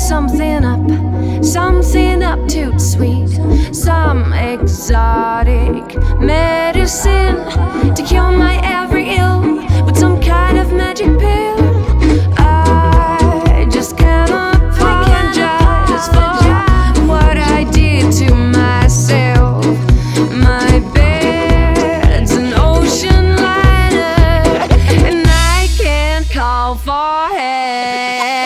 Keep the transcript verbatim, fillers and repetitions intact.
something up, something up too sweet, some exotic medicine to cure my every ill with some kind of magic pill. I just can't apologize for what I did to myself. My bed's an ocean liner, and I can't call for help.